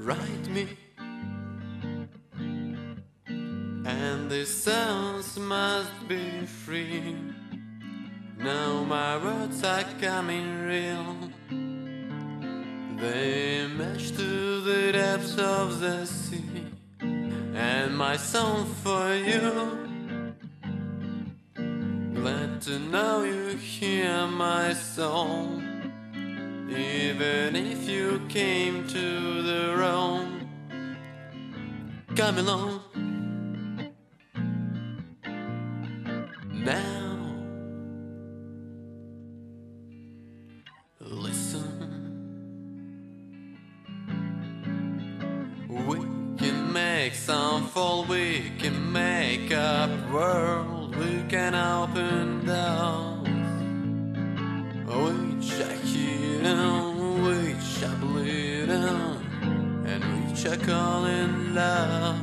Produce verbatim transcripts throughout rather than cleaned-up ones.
write me, and these sounds must be free. Now my words are coming real. They match to the depths of the sea, and my song for you. Glad to know you hear my song, even if you came to the wrong. Come along now, listen. We can make some fall, we can make up world, we can open doors, which are hidden, which are bleeding, and which are calling love.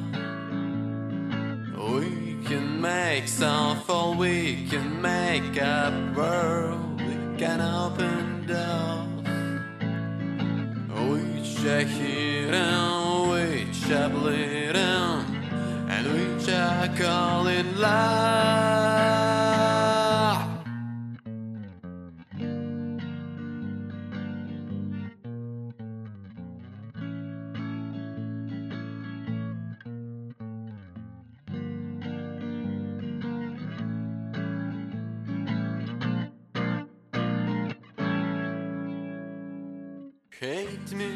We can make some fall, we can make up world, we can open doors, which are hidden, which are bleeding, and which are calling love. Hate me,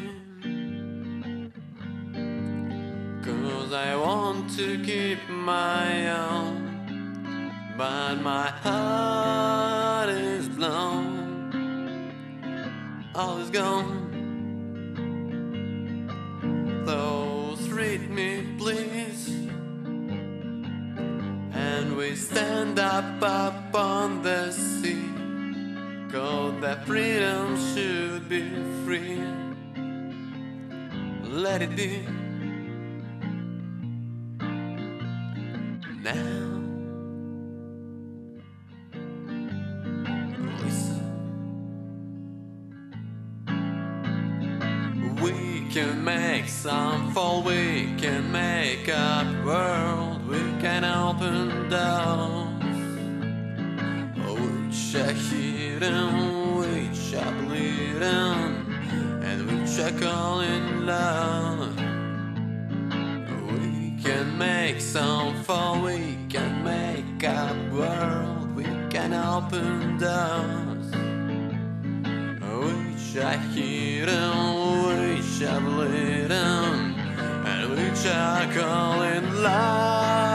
'cause I want to keep my own, but my heart is blown, all is gone. Those read me please, and we stand up up on the sea, 'cause that freedom should be free. Let it be now. Listen, we can make some fall, we can make up world, we can open doors, which are hidden, which are bleeding, and which are calling love. We can make some fall, we can make up world, we can open doors, which are hidden, which are bleeding, and which are calling love.